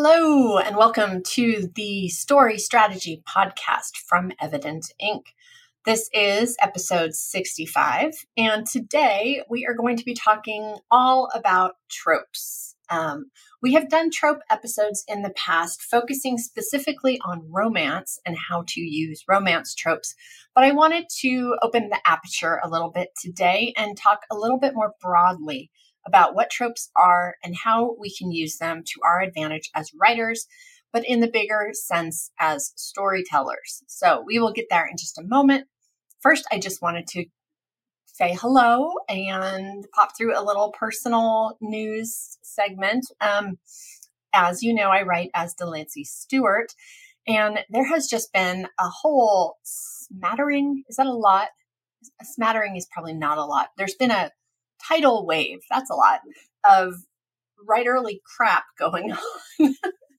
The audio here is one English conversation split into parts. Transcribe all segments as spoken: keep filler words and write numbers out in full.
Hello, and welcome to the Story Strategy Podcast from Evident Incorporated. This is episode sixty-five, and today we are going to be talking all about tropes. Um, we have done trope episodes in the past, focusing specifically on romance and how to use romance tropes, but I wanted to open the aperture a little bit today and talk a little bit more broadly about what tropes are and how we can use them to our advantage as writers, but in the bigger sense as storytellers. So we will get there in just a moment. First, I just wanted to say hello and pop through a little personal news segment. Um, as you know, I write as Delancey Stewart, and there has just been a whole smattering. Is that a lot? A smattering is probably not a lot. There's been a tidal wave, that's a lot, of writerly crap going on.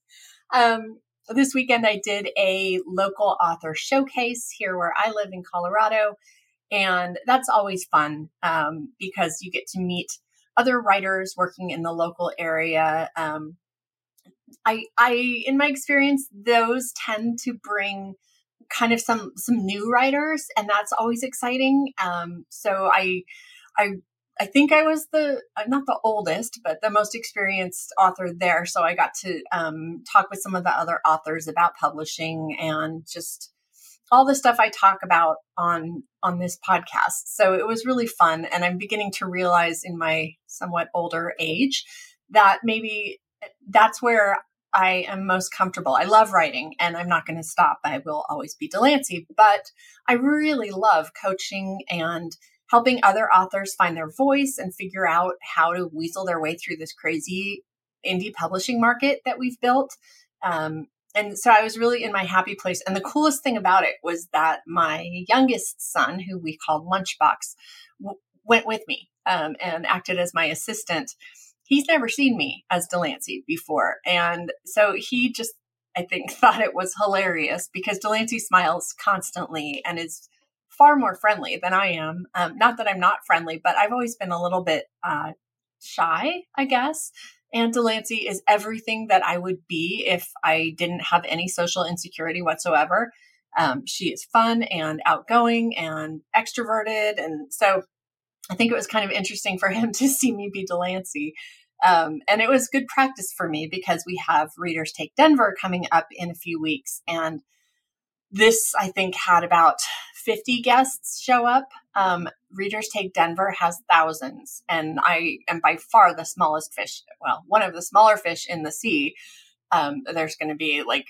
um, this weekend, I did a local author showcase here where I live in Colorado, and that's always fun um, because you get to meet other writers working in the local area. Um, I, I, in my experience, those tend to bring kind of some some new writers, and that's always exciting. Um, so I, I. I think I was the, not the oldest, but the most experienced author there. So I got to um, talk with some of the other authors about publishing and just all the stuff I talk about on, on this podcast. So it was really fun. And I'm beginning to realize in my somewhat older age that maybe that's where I am most comfortable. I love writing and I'm not going to stop. I will always be Delancey, but I really love coaching and helping other authors find their voice and figure out how to weasel their way through this crazy indie publishing market that we've built. Um, and so I was really in my happy place. And the coolest thing about it was that my youngest son, who we called Lunchbox, w- went with me um, and acted as my assistant. He's never seen me as Delancey before. And so he just, I think, thought it was hilarious because Delancey smiles constantly and is far more friendly than I am. Um, not that I'm not friendly, but I've always been a little bit uh, shy, I guess. And Delancey is everything that I would be if I didn't have any social insecurity whatsoever. Um, she is fun and outgoing and extroverted. And so I think it was kind of interesting for him to see me be Delancey. Um, and it was good practice for me because we have Readers Take Denver coming up in a few weeks. And this, I think, had about fifty guests show up. Um, Readers Take Denver has thousands, and I am by far the smallest fish. Well, one of the smaller fish in the sea. Um, there's going to be like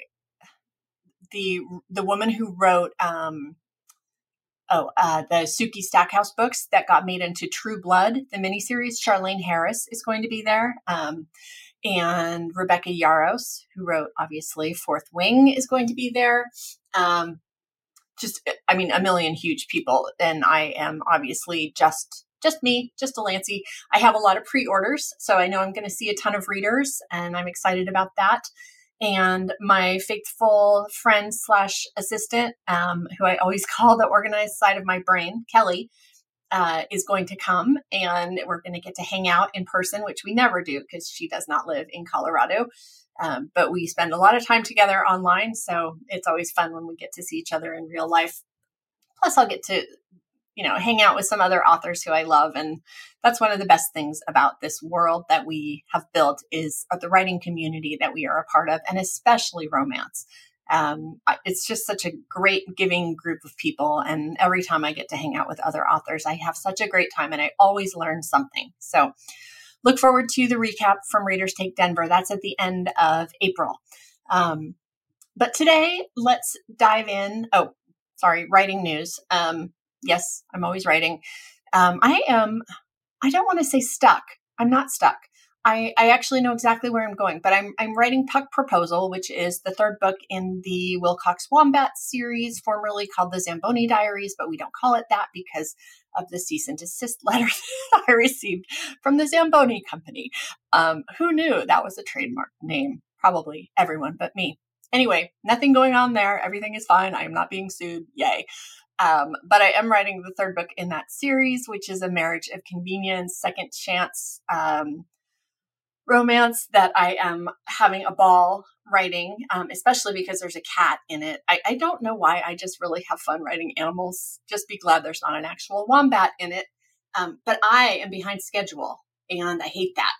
the the woman who wrote um, oh uh, the Sookie Stackhouse books that got made into True Blood, the miniseries. Charlaine Harris is going to be there. Um, And Rebecca Yarros, who wrote, obviously, Fourth Wing, is going to be there. Um, just, I mean, a million huge people. And I am obviously just, just me, just Delancey. I have a lot of pre-orders, so I know I'm going to see a ton of readers, and I'm excited about that. And my faithful friend slash assistant, um, who I always call the organized side of my brain, Kelly, Uh, is going to come, and we're going to get to hang out in person, which we never do because she does not live in Colorado. Um, but we spend a lot of time together online. So it's always fun when we get to see each other in real life. Plus I'll get to, you know, hang out with some other authors who I love. And that's one of the best things about this world that we have built is the writing community that we are a part of, and especially romance. Um, it's just such a great giving group of people. And every time I get to hang out with other authors, I have such a great time and I always learn something. So look forward to the recap from Readers Take Denver. That's at the end of April. Um, but today, let's dive in. Oh, sorry, writing news. Um, yes, I'm always writing. Um, I am, I don't want to say stuck. I'm not stuck. I, I actually know exactly where I'm going, but I'm I'm writing Puck Proposal, which is the third book in the Wilcox Wombat series, formerly called the Zamboni Diaries, but we don't call it that because of the cease and desist letter that I received from the Zamboni Company. Um, who knew that was a trademark name? Probably everyone but me. Anyway, nothing going on there. Everything is fine. I am not being sued. Yay. Um, but I am writing the third book in that series, which is A Marriage of Convenience, Second Chance, um, romance that I am having a ball writing, um, especially because there's a cat in it. I, I don't know why. I just really have fun writing animals. Just be glad there's not an actual wombat in it. Um, but I am behind schedule and I hate that.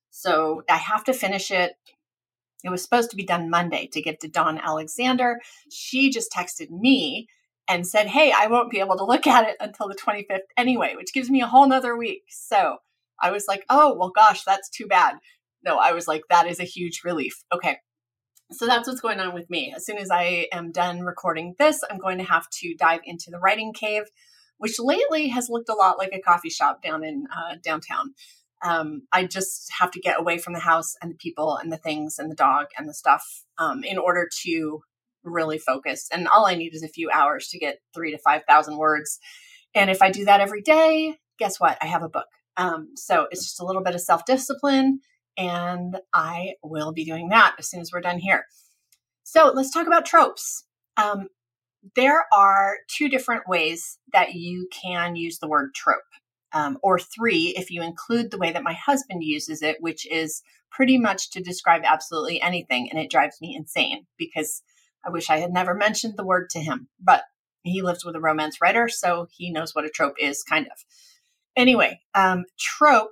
So I have to finish it. It was supposed to be done Monday to give to Dawn Alexander. She just texted me and said, hey, I won't be able to look at it until the twenty-fifth anyway, which gives me a whole nother week. So I was like, oh, well, gosh, that's too bad. No, I was like, that is a huge relief. Okay. So that's what's going on with me. As soon as I am done recording this, I'm going to have to dive into the writing cave, which lately has looked a lot like a coffee shop down in uh, downtown. Um, I just have to get away from the house and the people and the things and the dog and the stuff um, in order to really focus. And all I need is a few hours to get three to five thousand words. And if I do that every day, guess what? I have a book. Um, so it's just a little bit of self-discipline, and I will be doing that as soon as we're done here. So let's talk about tropes. Um, there are two different ways that you can use the word trope, um, or three if you include the way that my husband uses it, which is pretty much to describe absolutely anything. And it drives me insane because I wish I had never mentioned the word to him, but he lives with a romance writer, so he knows what a trope is, kind of. Anyway, um, trope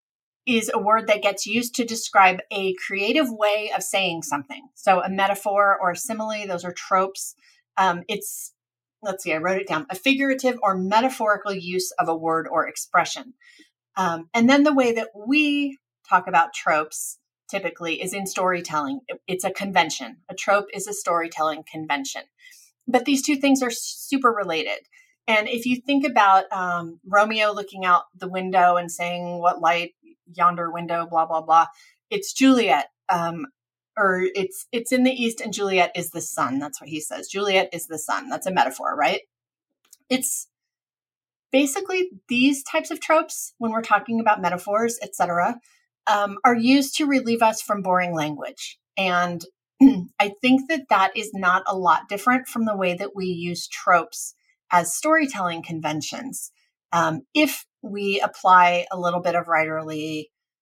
is a word that gets used to describe a creative way of saying something. So a metaphor or a simile, those are tropes. Um, it's, let's see, I wrote it down, a figurative or metaphorical use of a word or expression. Um, and then the way that we talk about tropes typically is in storytelling. It's a convention. A trope is a storytelling convention. But these two things are super related. And if you think about um, Romeo looking out the window and saying, what light, yonder window, blah, blah, blah, it's Juliet. Um, or it's it's in the east and Juliet is the sun. That's what he says. Juliet is the sun. That's a metaphor, right? It's basically these types of tropes, when we're talking about metaphors, et cetera, um, are used to relieve us from boring language. And I think that that is not a lot different from the way that we use tropes as storytelling conventions. Um, if we apply a little bit of writerly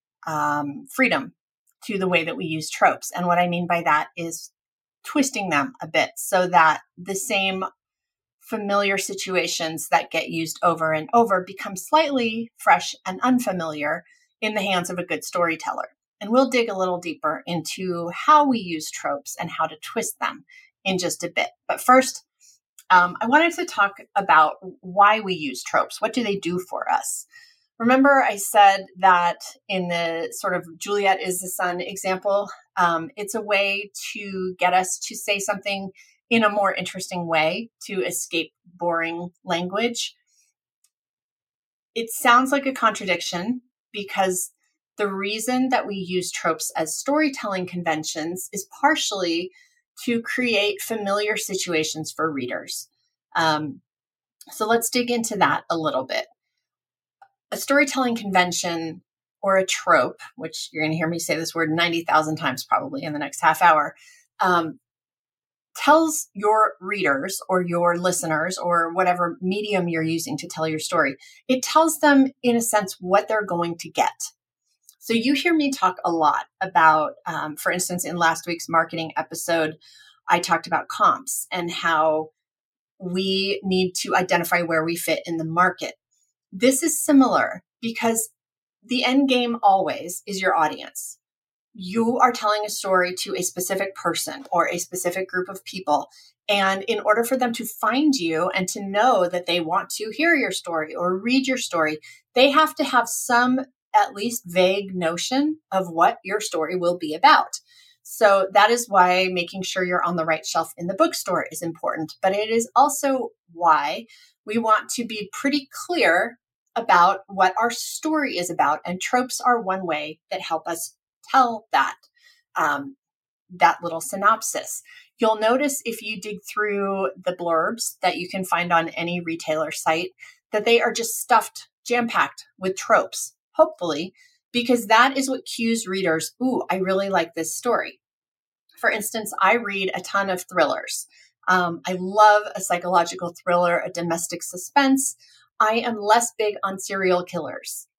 um, freedom to the way that we use tropes. And what I mean by that is twisting them a bit so that the same familiar situations that get used over and over become slightly fresh and unfamiliar in the hands of a good storyteller. And we'll dig a little deeper into how we use tropes and how to twist them in just a bit. But first, um, I wanted to talk about why we use tropes. What do they do for us? Remember, I said that in the sort of Juliet is the sun example, um, it's a way to get us to say something in a more interesting way to escape boring language. It sounds like a contradiction because the reason that we use tropes as storytelling conventions is partially to create familiar situations for readers. Um, so let's dig into that a little bit. A storytelling convention or a trope, which you're going to hear me say this word ninety thousand times probably in the next half hour, um, tells your readers or your listeners or whatever medium you're using to tell your story, it tells them in a sense what they're going to get. So you hear me talk a lot about, um, for instance, in last week's marketing episode, I talked about comps and how we need to identify where we fit in the market. This is similar because the end game always is your audience. You are telling a story to a specific person or a specific group of people. And in order for them to find you and to know that they want to hear your story or read your story, they have to have some at least vague notion of what your story will be about. So that is why making sure you're on the right shelf in the bookstore is important. But it is also why we want to be pretty clear about what our story is about. And tropes are one way that help us tell that, um, that little synopsis. You'll notice if you dig through the blurbs that you can find on any retailer site, that they are just stuffed, jam-packed with tropes, hopefully, because that is what cues readers, ooh, I really like this story. For instance, I read a ton of thrillers. Um, I love a psychological thriller, a domestic suspense. I am less big on serial killers.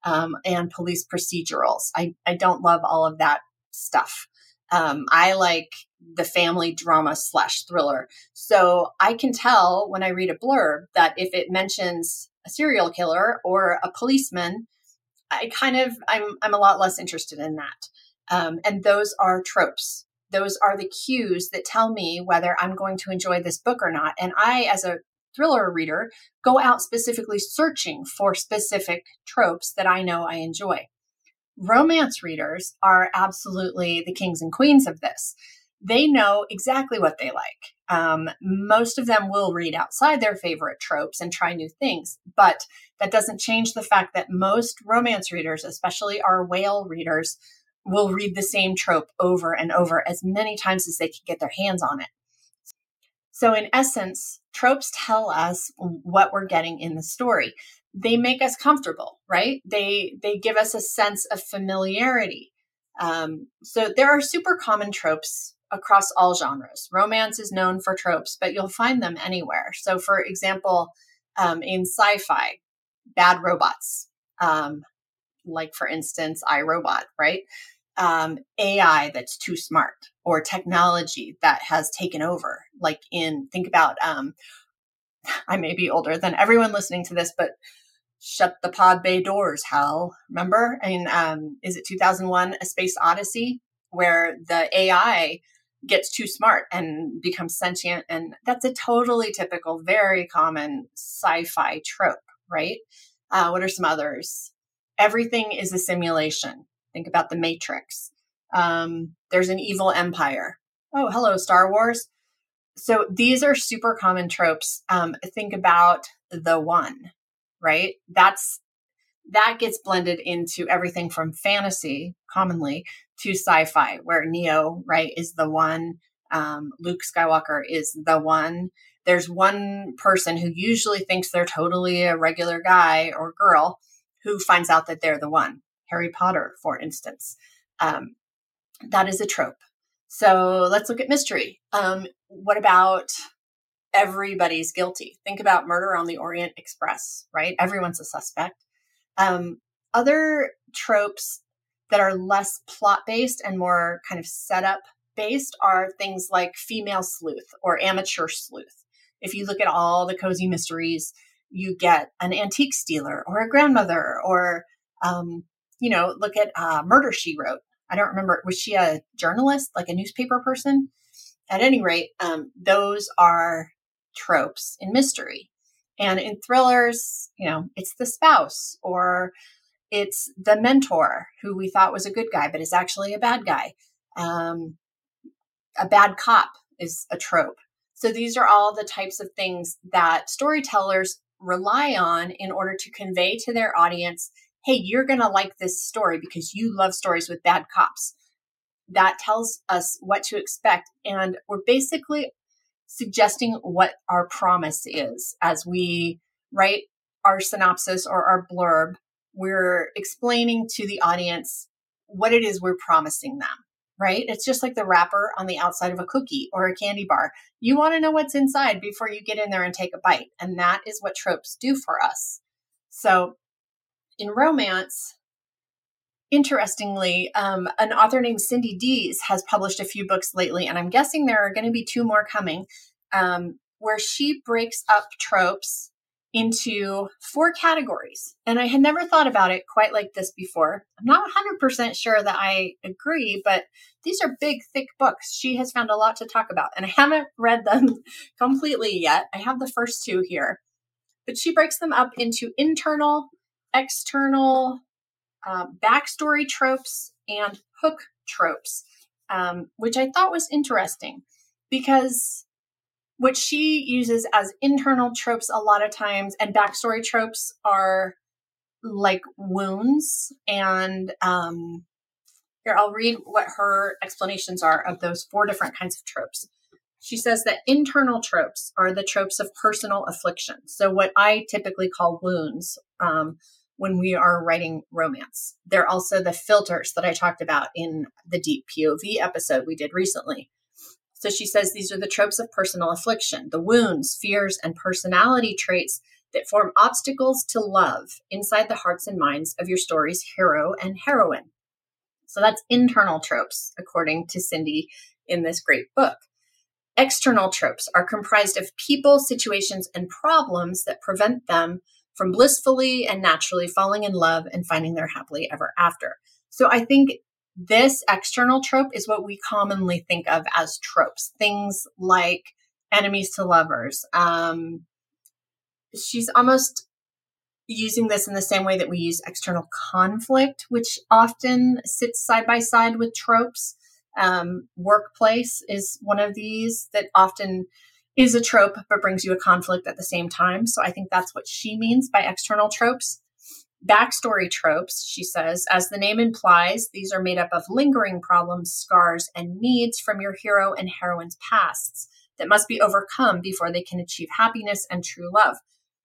um, and police procedurals. I, I don't love all of that stuff. Um, I like the family drama slash thriller. So I can tell when I read a blurb that if it mentions a serial killer or a policeman, I kind of, I'm, I'm a lot less interested in that. Um, and those are tropes. Those are the cues that tell me whether I'm going to enjoy this book or not. And I, as a thriller reader, go out specifically searching for specific tropes that I know I enjoy. Romance readers are absolutely the kings and queens of this. They know exactly what they like. Um, most of them will read outside their favorite tropes and try new things, but that doesn't change the fact that most romance readers, especially our whale readers, will read the same trope over and over as many times as they can get their hands on it. So in essence, tropes tell us what we're getting in the story. They make us comfortable, right? They they give us a sense of familiarity. Um, so there are super common tropes across all genres. Romance is known for tropes, but you'll find them anywhere. So for example, um, in sci-fi, bad robots, um, like for instance, iRobot, right? Um, A I that's too smart, or technology that has taken over. Like in, think about, um, I may be older than everyone listening to this, but Shut the Pod Bay Doors, Hal. Remember? And um, is it two thousand one, A Space Odyssey, where the A I gets too smart and becomes sentient? And that's a totally typical, very common sci-fi trope, right? Uh, what are some others? Everything is a simulation. Think about The Matrix. Um, there's an evil empire. Oh, hello, Star Wars. So these are super common tropes. Um, think about The One, right? That's that gets blended into everything from fantasy, commonly, to sci-fi, where Neo, right, is the one. Um, Luke Skywalker is the one. There's one person who usually thinks they're totally a regular guy or girl who finds out that they're the one. Harry Potter, for instance. Um, that is a trope. So let's look at mystery. Um, what about Everybody's Guilty? Think about Murder on the Orient Express, right? Everyone's a suspect. Um, other tropes that are less plot-based and more kind of setup-based are things like female sleuth or amateur sleuth. If you look at all the cozy mysteries, you get an antique stealer or a grandmother, or, um, you know, look at uh, Murder, She Wrote. I don't remember. Was she a journalist, like a newspaper person? At any rate, um, those are tropes in mystery. And in thrillers, you know, it's the spouse, or it's the mentor who we thought was a good guy, but is actually a bad guy. Um, a bad cop is a trope. So these are all the types of things that storytellers rely on in order to convey to their audience, hey, you're going to like this story because you love stories with bad cops. That tells us what to expect. And we're basically suggesting what our promise is as we write our synopsis or our blurb. We're explaining to the audience what it is we're promising them, right? It's just like the wrapper on the outside of a cookie or a candy bar. You want to know what's inside before you get in there and take a bite. And that is what tropes do for us. So in romance, interestingly, um, an author named Cindy Dees has published a few books lately, and I'm guessing there are going to be two more coming, um, where she breaks up tropes into four categories. And I had never thought about it quite like this before. I'm not one hundred percent sure that I agree, but these are big, thick books. She has found a lot to talk about, and I haven't read them completely yet. I have the first two here, but she breaks them up into internal, external, Um, backstory tropes and hook tropes, um, which I thought was interesting because what she uses as internal tropes a lot of times and backstory tropes are like wounds. And um, here, I'll read what her explanations are of those four different kinds of tropes. She says that internal tropes are the tropes of personal affliction. So what I typically call wounds, um, when we are writing romance. They're also the filters that I talked about in the Deep P O V episode we did recently. So she says these are the tropes of personal affliction, the wounds, fears, and personality traits that form obstacles to love inside the hearts and minds of your story's hero and heroine. So that's internal tropes, according to Cindy in this great book. External tropes are comprised of people, situations, and problems that prevent them from blissfully and naturally falling in love and finding their happily ever after. So I think this external trope is what we commonly think of as tropes. Things like enemies to lovers. Um, she's almost using this in the same way that we use external conflict, which often sits side by side with tropes. Um, workplace is one of these that often is a trope, but brings you a conflict at the same time. So I think that's what she means by external tropes. Backstory tropes, she says, as the name implies, these are made up of lingering problems, scars, and needs from your hero and heroine's pasts that must be overcome before they can achieve happiness and true love.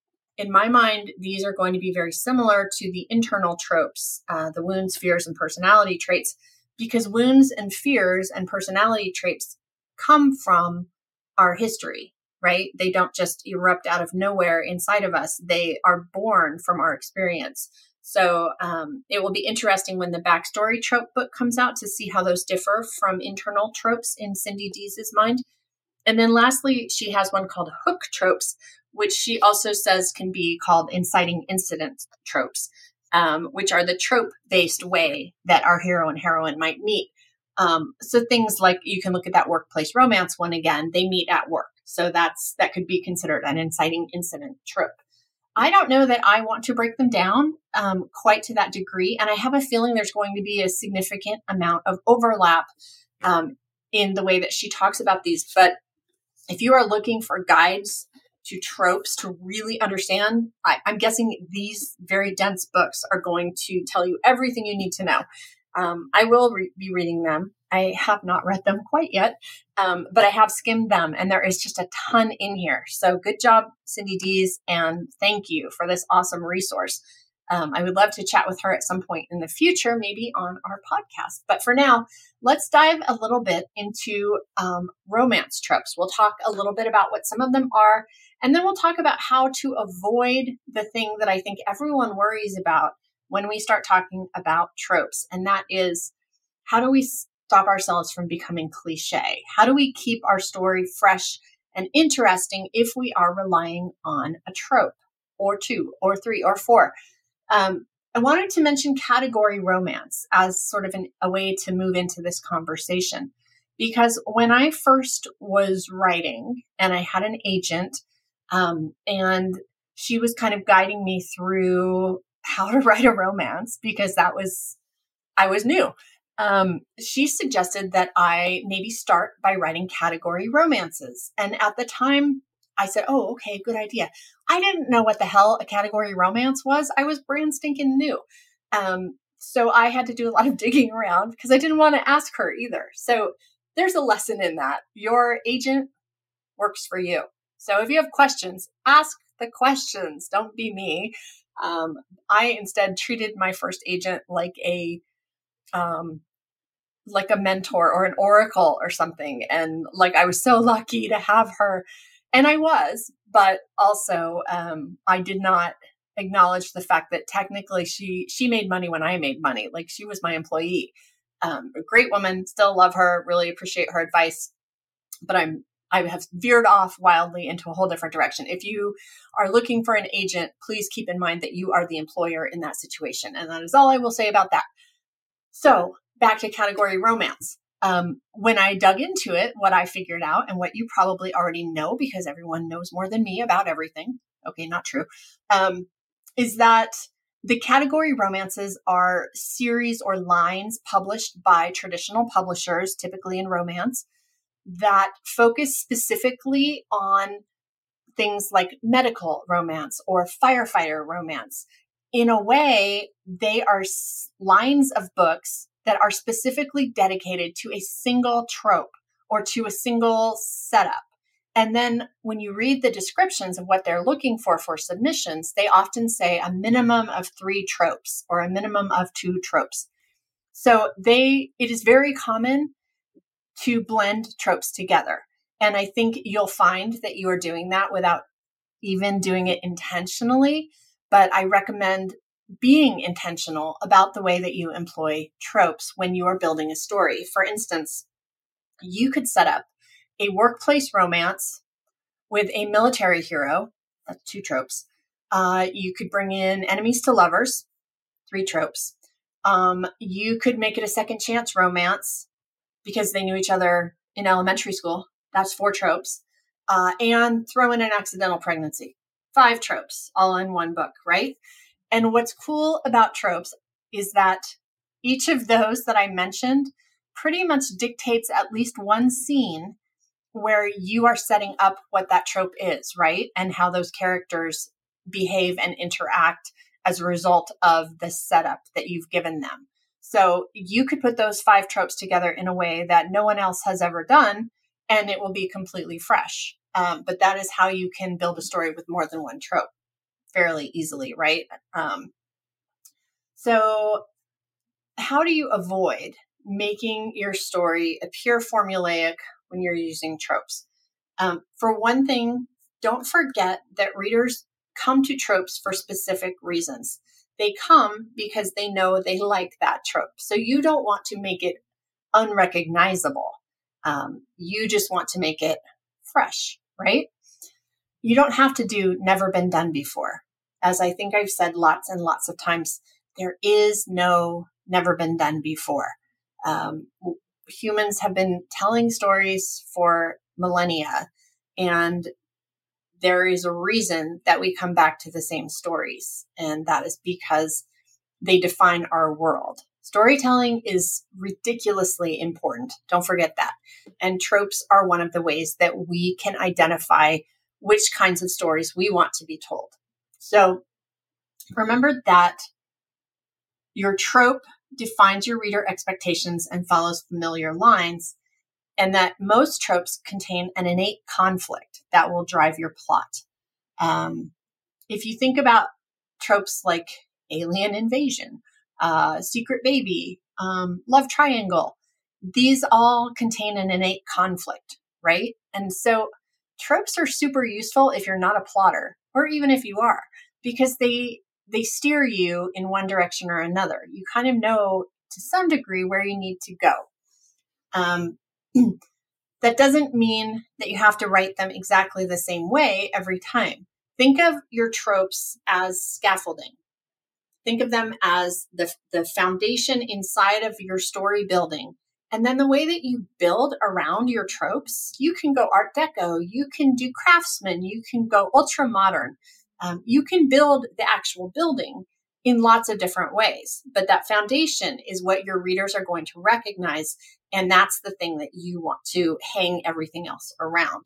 In my mind, these are going to be very similar to the internal tropes, uh, the wounds, fears, and personality traits, because wounds and fears and personality traits come from our history, right? They don't just erupt out of nowhere inside of us. They are born from our experience. So um, it will be interesting when the backstory trope book comes out to see how those differ from internal tropes in Cindy Dees's mind. And then lastly, she has one called hook tropes, which she also says can be called inciting incident tropes, um, which are the trope-based way that our hero and heroine might meet. Um, so things like, you can look at that workplace romance one again, they meet at work. So that's, that could be considered an inciting incident trope. I don't know that I want to break them down um, quite to that degree. And I have a feeling there's going to be a significant amount of overlap um, in the way that she talks about these. But if you are looking for guides to tropes to really understand, I, I'm guessing these very dense books are going to tell you everything you need to know. Um, I will re- be reading them. I have not read them quite yet, um, but I have skimmed them, and there is just a ton in here. So good job, Cindy Dees, and thank you for this awesome resource. Um, I would love to chat with her at some point in the future, maybe on our podcast. But for now, let's dive a little bit into um, romance tropes. We'll talk a little bit about what some of them are, and then we'll talk about how to avoid the thing that I think everyone worries about when we start talking about tropes. And that is, how do we stop ourselves from becoming cliche? How do we keep our story fresh and interesting if we are relying on a trope or two or three or four? Um, I wanted to mention category romance as sort of an, a way to move into this conversation, because when I first was writing and I had an agent, um, and she was kind of guiding me through how to write a romance, because that was, I was new. Um, she suggested that I maybe start by writing category romances. And at the time I said, oh, okay, good idea. I didn't know what the hell a category romance was. I was brand stinking new. Um, so I had to do a lot of digging around because I didn't want to ask her either. So there's a lesson in that. Your agent works for you. So if you have questions, ask the questions. Don't be me. Um, I instead treated my first agent like a, um, like a mentor or an oracle or something. And like, I was so lucky to have her. And I was, but also, um, I did not acknowledge the fact that technically she, she made money when I made money. Like, she was my employee. Um, a great woman, still love her, really appreciate her advice, but I'm, I have veered off wildly into a whole different direction. If you are looking for an agent, please keep in mind that you are the employer in that situation. And that is all I will say about that. So back to category romance. Um, when I dug into it, what I figured out, and what you probably already know because everyone knows more than me about everything. Okay, not true. Um, is that the category romances are series or lines published by traditional publishers, typically in romance, that focus specifically on things like medical romance or firefighter romance. In a way, they are s- lines of books that are specifically dedicated to a single trope or to a single setup. And then when you read the descriptions of what they're looking for for submissions, they often say a minimum of three tropes or a minimum of two tropes. So they, it is very common to blend tropes together. And I think you'll find that you are doing that without even doing it intentionally, but I recommend being intentional about the way that you employ tropes when you are building a story. For instance, you could set up a workplace romance with a military hero. That's two tropes. Uh, you could bring in enemies to lovers, three tropes. Um, you could make it a second chance romance because they knew each other in elementary school. That's four tropes. Uh, and throw in an accidental pregnancy. Five tropes, all in one book, right? And what's cool about tropes is that each of those that I mentioned pretty much dictates at least one scene where you are setting up what that trope is, right? And how those characters behave and interact as a result of the setup that you've given them. So you could put those five tropes together in a way that no one else has ever done, and it will be completely fresh. Um, but that is how you can build a story with more than one trope fairly easily, right? Um, so how do you avoid making your story appear formulaic when you're using tropes? Um, for one thing, don't forget that readers come to tropes for specific reasons. They come because they know they like that trope. So you don't want to make it unrecognizable. Um, you just want to make it fresh, right? You don't have to do never been done before. As I think I've said lots and lots of times, there is no never been done before. Um, humans have been telling stories for millennia, and there is a reason that we come back to the same stories, and that is because they define our world. Storytelling is ridiculously important. Don't forget that. And tropes are one of the ways that we can identify which kinds of stories we want to be told. So remember that your trope defines your reader expectations and follows familiar lines, and that most tropes contain an innate conflict that will drive your plot. Um, if you think about tropes like alien invasion, uh, secret baby, um, love triangle, these all contain an innate conflict, right? And so tropes are super useful if you're not a plotter, or even if you are, because they they steer you in one direction or another. You kind of know to some degree where you need to go. Um, that doesn't mean that you have to write them exactly the same way every time. Think of your tropes as scaffolding. Think of them as the, the foundation inside of your story building. And then the way that you build around your tropes, you can go Art Deco, you can do craftsman, you can go ultra modern. Um, you can build the actual building in lots of different ways. But that foundation is what your readers are going to recognize. And that's the thing that you want to hang everything else around.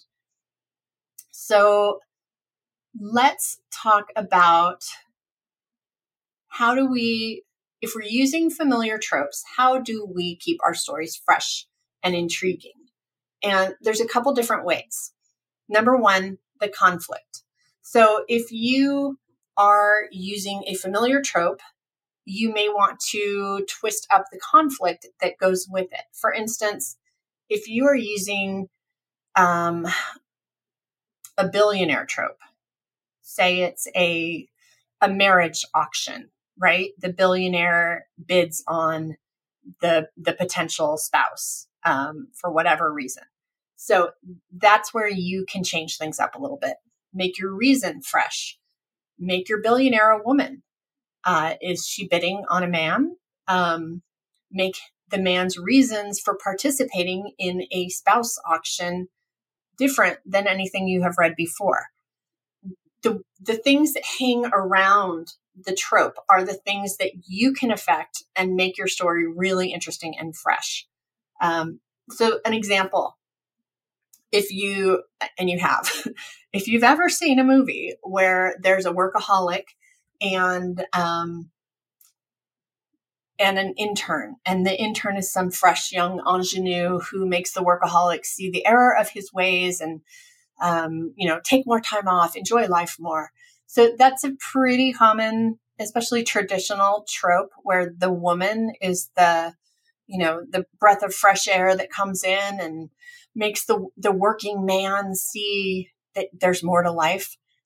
So let's talk about how do we, if we're using familiar tropes, how do we keep our stories fresh and intriguing? And there's a couple different ways. Number one, the conflict. So if you are using a familiar trope, you may want to twist up the conflict that goes with it. For instance, if you are using um, a billionaire trope, say it's a, a marriage auction, right? The billionaire bids on the, the potential spouse um, for whatever reason. So that's where you can change things up a little bit. Make your reason fresh. Make your billionaire a woman. Uh, is she bidding on a man? Um, make the man's reasons for participating in a spouse auction different than anything you have read before. The, the things that hang around the trope are the things that you can affect and make your story really interesting and fresh. Um, so an example, if you, and you have, if you've ever seen a movie where there's a workaholic and, um, and an intern, and the intern is some fresh young ingenue who makes the workaholic see the error of his ways and, um, you know, take more time off, enjoy life more. So that's a pretty common, especially traditional trope where the woman is the, you know, the breath of fresh air that comes in and makes the, the working man see that there's more to life.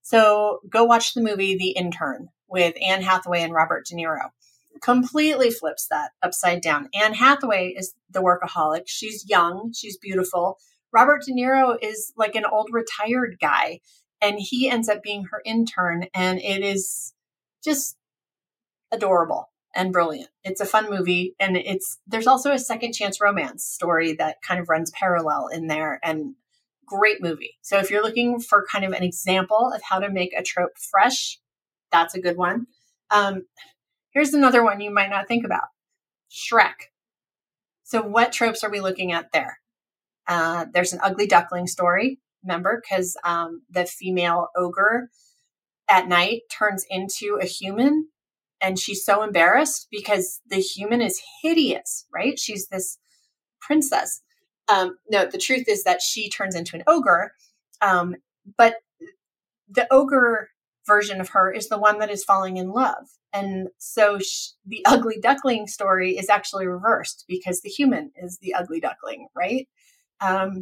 So go watch the movie The Intern with Anne Hathaway and Robert De Niro. Completely flips that upside down. Anne Hathaway is the workaholic. She's young. She's beautiful. Robert De Niro is like an old retired guy, and he ends up being her intern. And it is just adorable and brilliant. It's a fun movie. And it's, there's also a second chance romance story that kind of runs parallel in there, and great movie. So if you're looking for kind of an example of how to make a trope fresh, that's a good one. Um, here's another one you might not think about. Shrek. So what tropes are we looking at there? Uh, there's an ugly duckling story, remember, because um, the female ogre at night turns into a human, and she's so embarrassed because the human is hideous, right? She's this princess. Um, no, the truth is that she turns into an ogre, um, but the ogre version of her is the one that is falling in love. And so sh- the ugly duckling story is actually reversed because the human is the ugly duckling, right? Um,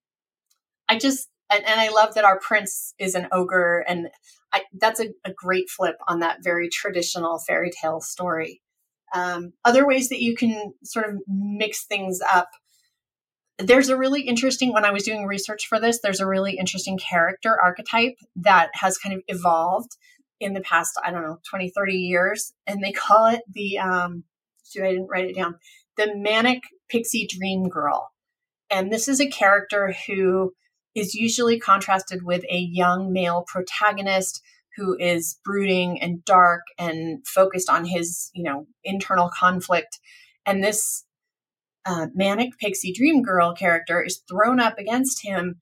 I just, and, and I love that our prince is an ogre, and I, that's a, a great flip on that very traditional fairy tale story. Um, other ways that you can sort of mix things up. There's a really interesting, when I was doing research for this, there's a really interesting character archetype that has kind of evolved in the past, I don't know, twenty, thirty years. And they call it the, um, shoot, I didn't write it down, the manic pixie dream girl. And this is a character who is usually contrasted with a young male protagonist who is brooding and dark and focused on his, you know, internal conflict. And this Uh, manic pixie dream girl character is thrown up against him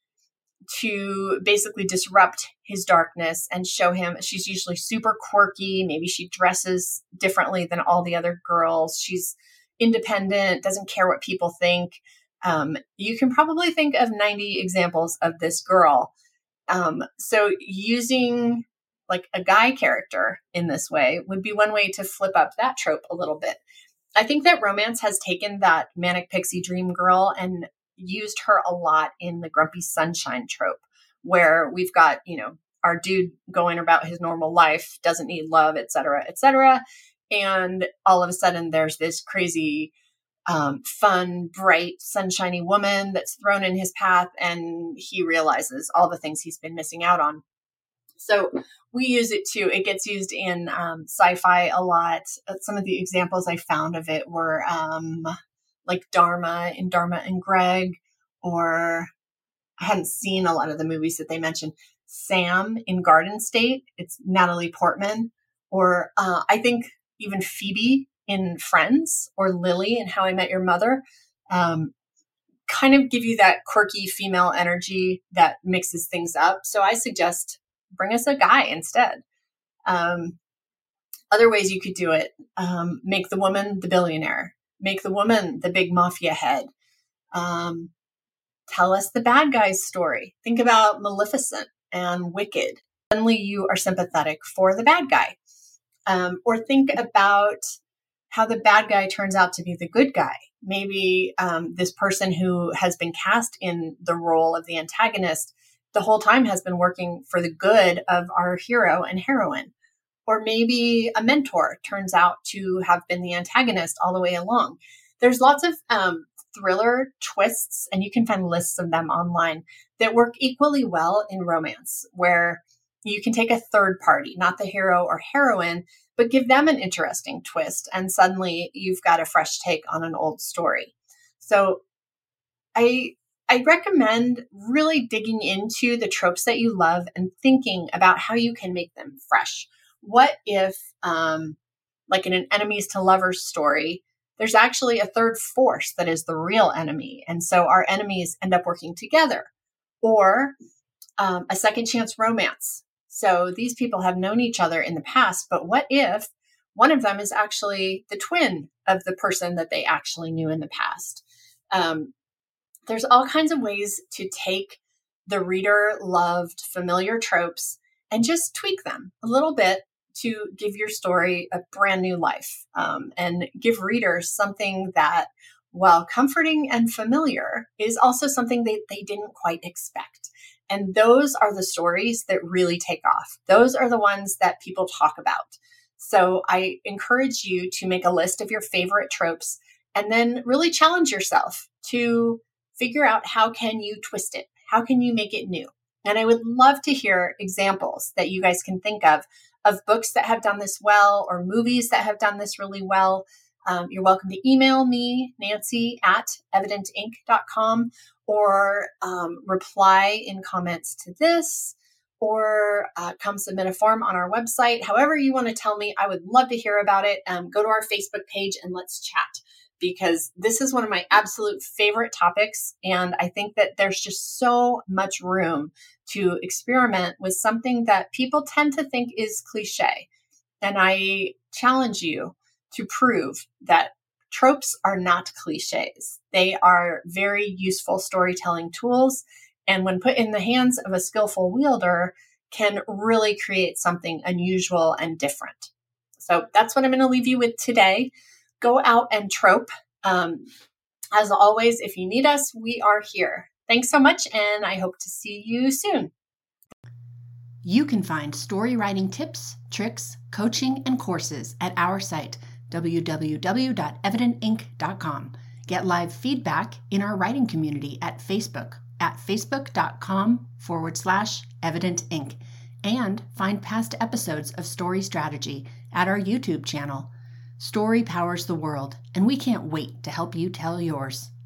to basically disrupt his darkness and show him she's usually super quirky. Maybe she dresses differently than all the other girls. She's independent, doesn't care what people think. Um, you can probably think of ninety examples of this girl. Um, so using like a guy character in this way would be one way to flip up that trope a little bit. I think that romance has taken that manic pixie dream girl and used her a lot in the grumpy sunshine trope, where we've got, you know, our dude going about his normal life, doesn't need love, et cetera, et cetera. And all of a sudden there's this crazy, um, fun, bright, sunshiny woman that's thrown in his path, and he realizes all the things he's been missing out on. So we use it too. It gets used in um, sci-fi a lot. Some of the examples I found of it were um, like Dharma in Dharma and Greg, or I hadn't seen a lot of the movies that they mentioned. Sam in Garden State, it's Natalie Portman, or uh, I think even Phoebe in Friends, or Lily in How I Met Your Mother. Um, kind of give you that quirky female energy that mixes things up. So I suggest bring us a guy instead. Um, other ways you could do it, um, make the woman the billionaire, make the woman the big mafia head. Um, tell us the bad guy's story. Think about Maleficent and Wicked. Suddenly you are sympathetic for the bad guy. Um, or think about how the bad guy turns out to be the good guy. Maybe um, this person who has been cast in the role of the antagonist the whole time has been working for the good of our hero and heroine. Or maybe a mentor turns out to have been the antagonist all the way along. There's lots of um, thriller twists, and you can find lists of them online, that work equally well in romance, where you can take a third party, not the hero or heroine, but give them an interesting twist, and suddenly you've got a fresh take on an old story. So I I recommend really digging into the tropes that you love and thinking about how you can make them fresh. What if, um, like in an enemies to lovers story, there's actually a third force that is the real enemy, and so our enemies end up working together? Or um, a second chance romance. So these people have known each other in the past, but what if one of them is actually the twin of the person that they actually knew in the past? Um, there's all kinds of ways to take the reader loved familiar tropes and just tweak them a little bit to give your story a brand new life, um, and give readers something that, while comforting and familiar, is also something they, they didn't quite expect. And those are the stories that really take off. Those are the ones that people talk about. So I encourage you to make a list of your favorite tropes and then really challenge yourself to figure out how can you twist it? How can you make it new? And I would love to hear examples that you guys can think of, of books that have done this well or movies that have done this really well. Um, you're welcome to email me, Nancy at evident inc dot com, or um, reply in comments to this, or uh, come submit a form on our website. However you want to tell me, I would love to hear about it. Um, go to our Facebook page and let's chat, because this is one of my absolute favorite topics. And I think that there's just so much room to experiment with something that people tend to think is cliche. And I challenge you to prove that tropes are not cliches. They are very useful storytelling tools. And when put in the hands of a skillful wielder, can really create something unusual and different. So that's what I'm going to leave you with today. Go out and trope. Um, as always, if you need us, we are here. Thanks so much, and I hope to see you soon. You can find story writing tips, tricks, coaching, and courses at our site, w w w dot evident inc dot com. Get live feedback in our writing community at Facebook at facebook.com forward slash Evident Inc. And find past episodes of Story Strategy at our YouTube channel. Story powers the world, and we can't wait to help you tell yours.